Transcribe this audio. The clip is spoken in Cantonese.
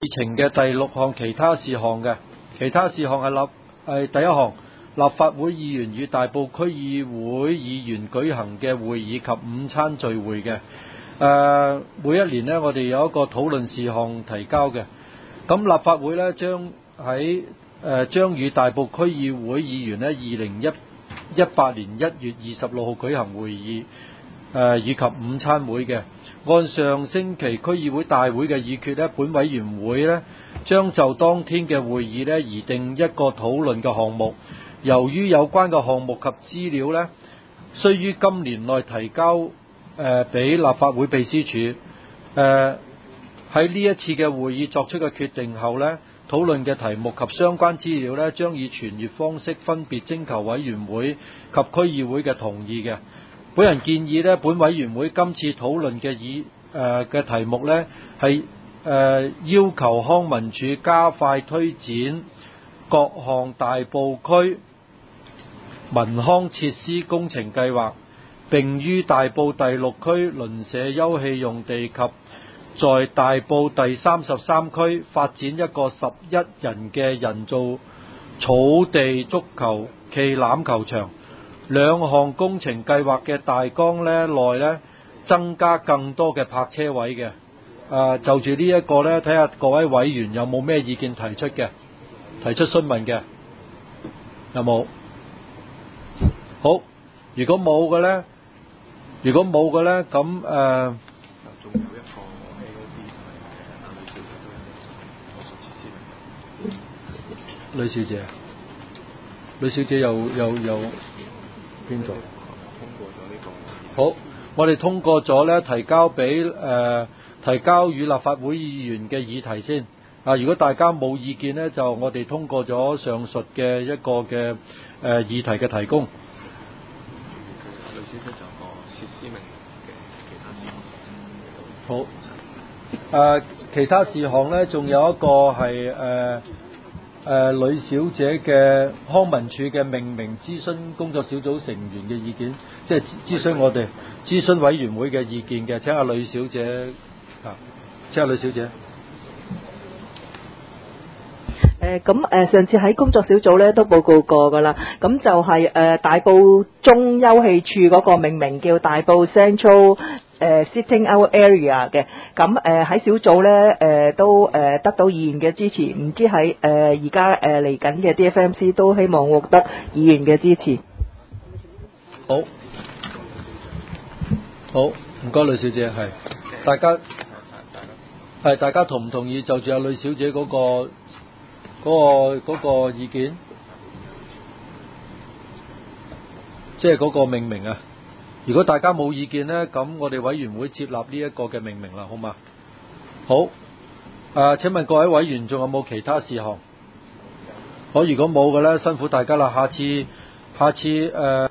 程嘅第6項其他事項嘅，其他事項係第1項，立法會議員與大埔區議會議員舉行嘅會議及午餐聚會嘅。每一年呢，我哋有一個討論事項提交嘅。咁立法會呢，將與大埔區議會議員呢2018年1月26號舉行會議，以及午餐會嘅。按上星期區議會大會嘅議決呢，本委員會呢將就當天嘅會議呢擬定一個討論嘅項目。由於有關嘅項目及資料呢，須於今年內提交俾立法會秘書處。喺呢一次嘅會議作出嘅決定後呢，討論嘅題目及相關資料呢，將以傳閱方式分別徵求委員會及區議會嘅同意嘅。本人建議呢，本委員會今次討論嘅題目呢，係要求康文署加快推展各項大埔區文康設施工程計劃，並於大埔第6區鄰舍休憩用地及在大埔第33區發展一個11人嘅人造草地足球暨欖球場。兩項工程計劃嘅大綱內增加更多嘅泊車位嘅。就住呢一個呢，睇下各位委員有冇咩意見提出詢問嘅，有冇？好，如果冇嘅呢，咁仲有一個 AOD 女小姐，女小姐有邊度？好，我哋通過咗呢，提交與立法會議員嘅議題先。如果大家冇意見呢，就我哋通過咗上述嘅一個嘅議題嘅提供。 女小姐仲有個設施命名嘅其他事項。 好，其他事項呢，仲有一個係呂小姐嘅康文署嘅命名諮詢工作小組成員嘅意見，即係諮詢我哋諮詢委員會嘅意見嘅。請阿呂小姐上次喺工作小組咧都報告過㗎啦，咁就係大埔中休憩處嗰個命名叫大埔 Central Sitting Out Area 嘅，咁喺小組咧都得到議員嘅支持，唔知喺而家嚟緊嘅 DFMC 都希望獲得議員嘅支持。 好，唔該呂小姐，係大家同唔同意就住阿呂小姐嗰個意見，即係嗰個命名啊？如果大家冇意見呢，咁我哋委員會接納呢一個嘅命名啦，好嘛？好，請問各位委員仲有冇其他事項？好，如果冇嘅呢，辛苦大家啦，下次